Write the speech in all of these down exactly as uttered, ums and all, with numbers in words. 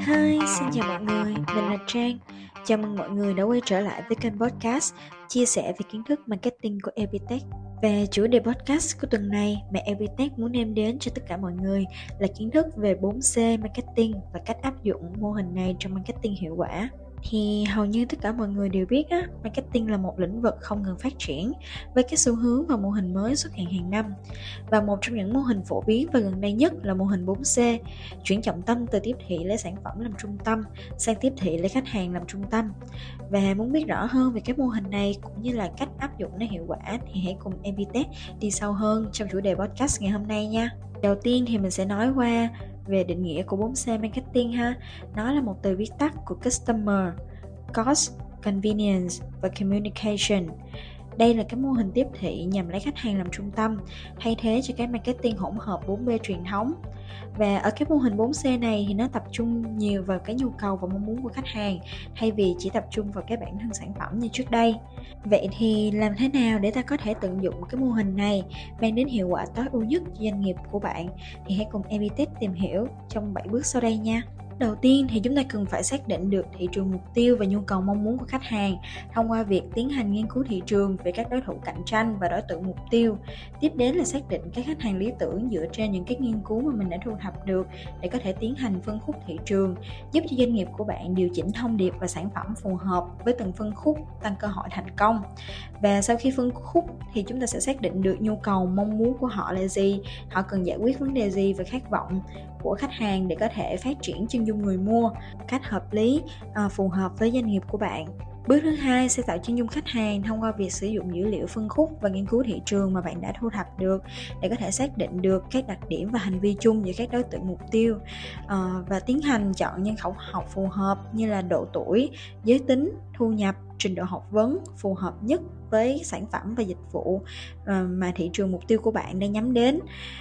Hi, xin chào mọi người, mình là Trang. Chào mừng mọi người đã quay trở lại với kênh podcast chia sẻ về kiến thức marketing của Epitech. Về chủ đề podcast của tuần này mà Epitech muốn đem đến cho tất cả mọi người là kiến thức về bốn C marketing và cách áp dụng mô hình này trong marketing hiệu quả. Thì hầu như tất cả mọi người đều biết á, marketing là một lĩnh vực không ngừng phát triển với cái xu hướng và mô hình mới xuất hiện hàng năm. Và một trong những mô hình phổ biến và gần đây nhất là mô hình bốn C, chuyển trọng tâm từ tiếp thị lấy sản phẩm làm trung tâm sang tiếp thị lấy khách hàng làm trung tâm. Và muốn biết rõ hơn về cái mô hình này cũng như là cách áp dụng nó hiệu quả thì hãy cùng Epitech đi sâu hơn trong chủ đề podcast ngày hôm nay nha. Đầu tiên thì mình sẽ nói qua về định nghĩa của bốn C marketing ha. Nó là một từ viết tắt của Customer, Cost, Convenience và Communication. Đây là cái mô hình tiếp thị nhằm lấy khách hàng làm trung tâm, thay thế cho cái marketing hỗn hợp bốn B truyền thống. Và ở cái mô hình bốn C này thì nó tập trung nhiều vào cái nhu cầu và mong muốn của khách hàng, thay vì chỉ tập trung vào cái bản thân sản phẩm như trước đây. Vậy thì làm thế nào để ta có thể tận dụng cái mô hình này mang đến hiệu quả tối ưu nhất cho doanh nghiệp của bạn? Thì hãy cùng Epitech tìm hiểu trong bảy bước sau đây nha. Đầu tiên thì chúng ta cần phải xác định được thị trường mục tiêu và nhu cầu mong muốn của khách hàng thông qua việc tiến hành nghiên cứu thị trường về các đối thủ cạnh tranh và đối tượng mục tiêu. Tiếp đến là xác định các khách hàng lý tưởng dựa trên những cái nghiên cứu mà mình đã thu thập được để có thể tiến hành phân khúc thị trường, giúp cho doanh nghiệp của bạn điều chỉnh thông điệp và sản phẩm phù hợp với từng phân khúc, tăng cơ hội thành công. Và sau khi phân khúc thì chúng ta sẽ xác định được nhu cầu mong muốn của họ là gì, họ cần giải quyết vấn đề gì và khát vọng của khách hàng để có thể phát triển chân dung người mua cách hợp lý, à, phù hợp với doanh nghiệp của bạn. Bước thứ hai sẽ tạo chân dung khách hàng thông qua việc sử dụng dữ liệu phân khúc và nghiên cứu thị trường mà bạn đã thu thập được để có thể xác định được các đặc điểm và hành vi chung giữa các đối tượng mục tiêu, à, và tiến hành chọn nhân khẩu học phù hợp như là độ tuổi, giới tính, thu nhập, trình độ học vấn phù hợp nhất với sản phẩm và dịch vụ mà thị trường mục tiêu của bạn đang nhắm đến.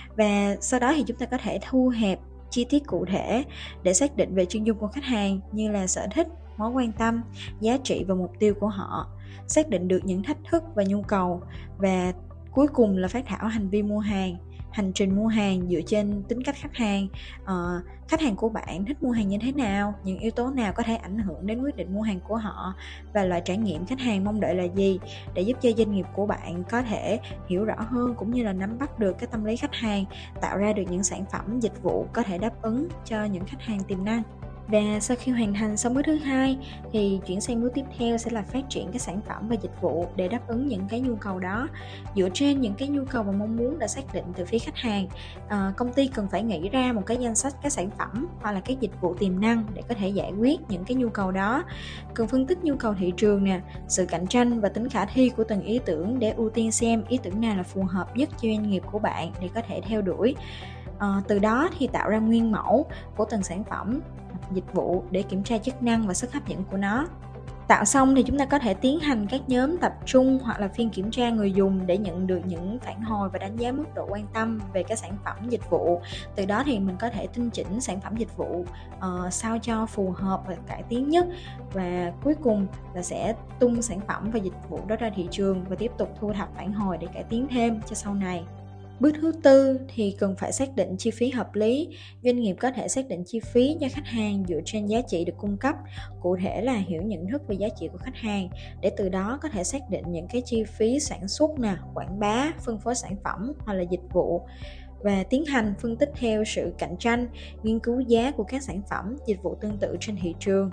Và sau đó thì chúng ta có thể thu hẹp chi tiết cụ thể để xác định về chuyên dung của khách hàng như là sở thích, mối quan tâm, giá trị và mục tiêu của họ, xác định được những thách thức và nhu cầu, và cuối cùng là phát thảo hành vi mua hàng, hành trình mua hàng dựa trên tính cách khách hàng, uh, khách hàng của bạn thích mua hàng như thế nào, những yếu tố nào có thể ảnh hưởng đến quyết định mua hàng của họ và loại trải nghiệm khách hàng mong đợi là gì, để giúp cho doanh nghiệp của bạn có thể hiểu rõ hơn cũng như là nắm bắt được cái tâm lý khách hàng, tạo ra được những sản phẩm, dịch vụ có thể đáp ứng cho những khách hàng tiềm năng. Và sau khi hoàn thành xong bước thứ hai thì chuyển sang bước tiếp theo sẽ là phát triển cái sản phẩm và dịch vụ để đáp ứng những cái nhu cầu đó. Dựa trên những cái nhu cầu và mong muốn đã xác định từ phía khách hàng, à, công ty cần phải nghĩ ra một cái danh sách các sản phẩm hoặc là các dịch vụ tiềm năng để có thể giải quyết những cái nhu cầu đó. Cần phân tích nhu cầu thị trường nè, sự cạnh tranh và tính khả thi của từng ý tưởng để ưu tiên xem ý tưởng nào là phù hợp nhất cho doanh nghiệp của bạn để có thể theo đuổi. À, từ đó thì tạo ra nguyên mẫu của từng sản phẩm, dịch vụ để kiểm tra chức năng và sức hấp dẫn của nó. Tạo xong thì chúng ta có thể tiến hành các nhóm tập trung hoặc là phiên kiểm tra người dùng để nhận được những phản hồi và đánh giá mức độ quan tâm về cái sản phẩm dịch vụ. Từ đó thì mình có thể tinh chỉnh sản phẩm dịch vụ uh, sao cho phù hợp và cải tiến nhất, và cuối cùng là sẽ tung sản phẩm và dịch vụ đó ra thị trường và tiếp tục thu thập phản hồi để cải tiến thêm cho sau này. Bước thứ tư thì cần phải xác định chi phí hợp lý. Doanh nghiệp có thể xác định chi phí cho khách hàng dựa trên giá trị được cung cấp, cụ thể là hiểu nhận thức về giá trị của khách hàng, để từ đó có thể xác định những cái chi phí sản xuất nè, quảng bá, phân phối sản phẩm hoặc là dịch vụ, và tiến hành phân tích theo sự cạnh tranh, nghiên cứu giá của các sản phẩm, dịch vụ tương tự trên thị trường.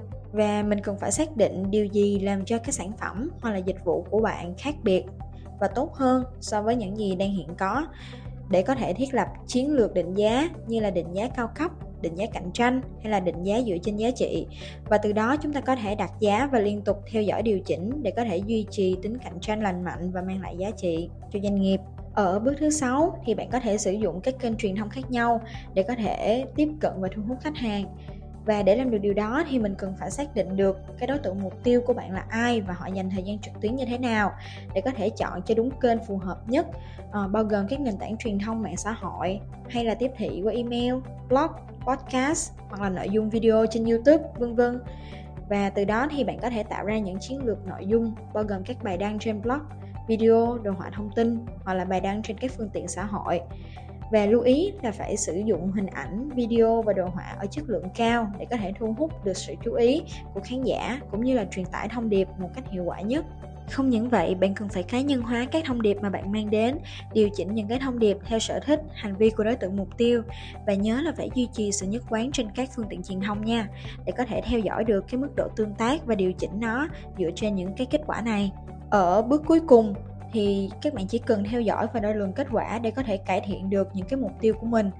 Và mình cần phải xác định điều gì làm cho cái sản phẩm hoặc là dịch vụ của bạn khác biệt và tốt hơn so với những gì đang hiện có, để có thể thiết lập chiến lược định giá như là định giá cao cấp, định giá cạnh tranh hay là định giá dựa trên giá trị. Và từ đó chúng ta có thể đặt giá và liên tục theo dõi điều chỉnh để có thể duy trì tính cạnh tranh lành mạnh và mang lại giá trị cho doanh nghiệp. Ở bước thứ sáu thì bạn có thể sử dụng các kênh truyền thông khác nhau để có thể tiếp cận và thu hút khách hàng. Và để làm được điều đó thì mình cần phải xác định được cái đối tượng mục tiêu của bạn là ai và họ dành thời gian trực tuyến như thế nào để có thể chọn cho đúng kênh phù hợp nhất, à, bao gồm các nền tảng truyền thông mạng xã hội hay là tiếp thị qua email, blog, podcast hoặc là nội dung video trên YouTube, vân vân. Và từ đó thì bạn có thể tạo ra những chiến lược nội dung bao gồm các bài đăng trên blog, video, đồ họa thông tin hoặc là bài đăng trên các phương tiện xã hội. Và lưu ý là phải sử dụng hình ảnh, video và đồ họa ở chất lượng cao để có thể thu hút được sự chú ý của khán giả cũng như là truyền tải thông điệp một cách hiệu quả nhất. Không những vậy, bạn cần phải cá nhân hóa các thông điệp mà bạn mang đến, điều chỉnh những cái thông điệp theo sở thích, hành vi của đối tượng mục tiêu và nhớ là phải duy trì sự nhất quán trên các phương tiện truyền thông nha, để có thể theo dõi được cái mức độ tương tác và điều chỉnh nó dựa trên những cái kết quả này. Ở bước cuối cùng thì các bạn chỉ cần theo dõi và đo lường kết quả để có thể cải thiện được những cái mục tiêu của mình.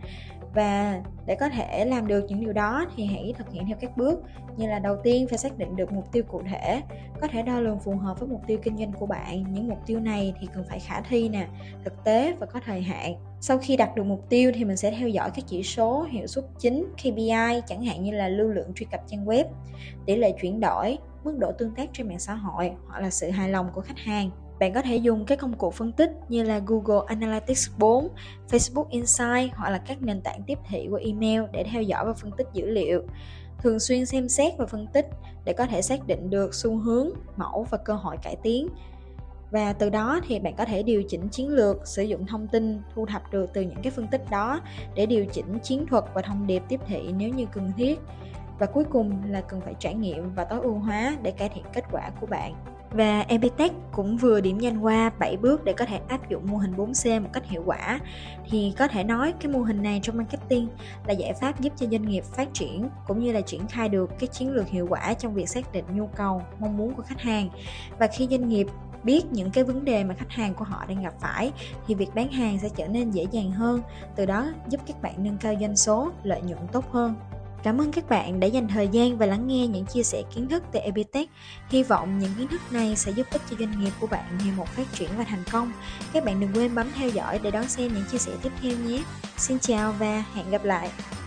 Và để có thể làm được những điều đó thì hãy thực hiện theo các bước như là đầu tiên phải xác định được mục tiêu cụ thể, có thể đo lường phù hợp với mục tiêu kinh doanh của bạn. Những mục tiêu này thì cần phải khả thi nè, thực tế và có thời hạn. Sau khi đặt được mục tiêu thì mình sẽ theo dõi các chỉ số hiệu suất chính K P I, chẳng hạn như là lưu lượng truy cập trang web, tỷ lệ chuyển đổi, mức độ tương tác trên mạng xã hội hoặc là sự hài lòng của khách hàng. Bạn có thể dùng các công cụ phân tích như là Google Analytics bốn, Facebook Insights hoặc là các nền tảng tiếp thị qua email để theo dõi và phân tích dữ liệu. Thường xuyên xem xét và phân tích để có thể xác định được xu hướng, mẫu và cơ hội cải tiến. Và từ đó thì bạn có thể điều chỉnh chiến lược, sử dụng thông tin thu thập được từ những cái phân tích đó để điều chỉnh chiến thuật và thông điệp tiếp thị nếu như cần thiết. Và cuối cùng là cần phải trải nghiệm và tối ưu hóa để cải thiện kết quả của bạn. Và Epitech cũng vừa điểm danh qua bảy bước để có thể áp dụng mô hình bốn C một cách hiệu quả. Thì có thể nói cái mô hình này trong marketing là giải pháp giúp cho doanh nghiệp phát triển cũng như là triển khai được cái chiến lược hiệu quả trong việc xác định nhu cầu, mong muốn của khách hàng. Và khi doanh nghiệp biết những cái vấn đề mà khách hàng của họ đang gặp phải thì việc bán hàng sẽ trở nên dễ dàng hơn, từ đó giúp các bạn nâng cao doanh số, lợi nhuận tốt hơn. Cảm ơn các bạn đã dành thời gian và lắng nghe những chia sẻ kiến thức từ Epitech. Hy vọng những kiến thức này sẽ giúp ích cho doanh nghiệp của bạn ngày một phát triển và thành công. Các bạn đừng quên bấm theo dõi để đón xem những chia sẻ tiếp theo nhé. Xin chào và hẹn gặp lại.